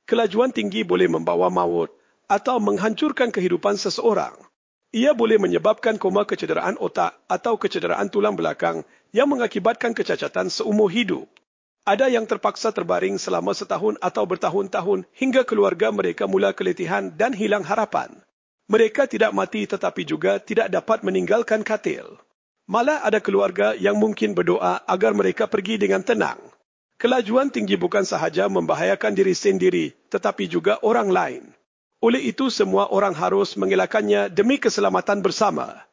Kelajuan tinggi boleh membawa maut atau menghancurkan kehidupan seseorang. Ia boleh menyebabkan koma, kecederaan otak atau kecederaan tulang belakang yang mengakibatkan kecacatan seumur hidup. Ada yang terpaksa terbaring selama setahun atau bertahun-tahun hingga keluarga mereka mula keletihan dan hilang harapan. Mereka tidak mati tetapi juga tidak dapat meninggalkan katil. Malah ada keluarga yang mungkin berdoa agar mereka pergi dengan tenang. Kelajuan tinggi bukan sahaja membahayakan diri sendiri tetapi juga orang lain. Oleh itu semua orang harus mengelakkannya demi keselamatan bersama.